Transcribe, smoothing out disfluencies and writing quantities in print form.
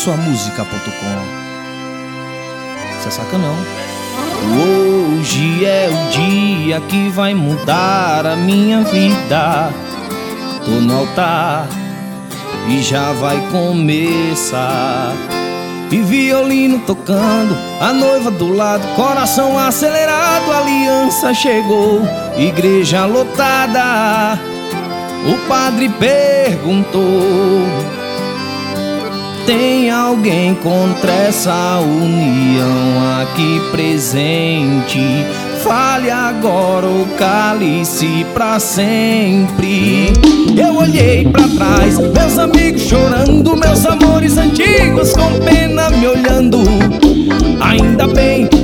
suamusica.com. Você saca não? Hoje é o dia que vai mudar a minha vida. Tô no altar e já vai começar. E violino tocando, a noiva do lado, coração acelerado, aliança chegou, igreja lotada. O padre perguntou: tem alguém contra essa união aqui presente? Fale agora ou cale-se pra sempre. Eu olhei pra trás, meus amigos chorando, meus amores antigos com pena me olhando. Ainda bem